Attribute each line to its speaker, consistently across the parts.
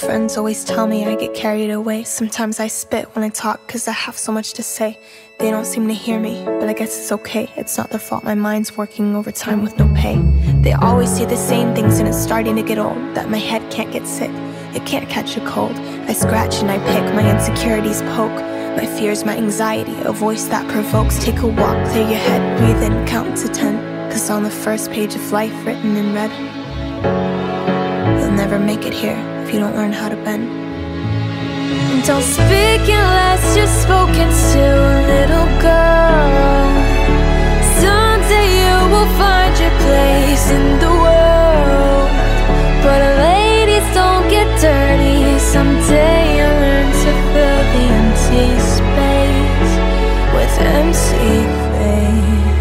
Speaker 1: friends always tell me I get carried away. Sometimes I spit when I talk cause I have so much to say. They don't seem to hear me, but I guess it's okay. It's not their fault, my mind's working overtime with no pay. They always say the same things and it's starting to get old. That my head can't get sick, it can't catch a cold. I scratch and I pick, my insecurities poke. My fears, my anxiety, a voice that provokes. Take a walk, clear your head, breathe in, count to 10. Cause on the first page of life written in red, you'll never make it here if you don't learn how to bend. Don't speak unless you're spoken to, little girl. Someday you will find your place in the world. But ladies don't get dirty. Someday you'll learn to fill the empty space with empty faith.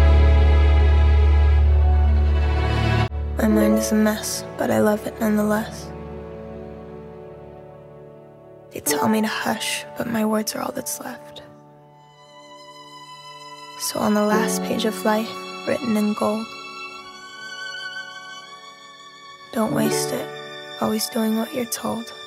Speaker 1: My mind is a mess, but I love it nonetheless. They tell me to hush, but my words are all that's left. So on the last page of life, written in gold, don't waste it, always doing what you're told.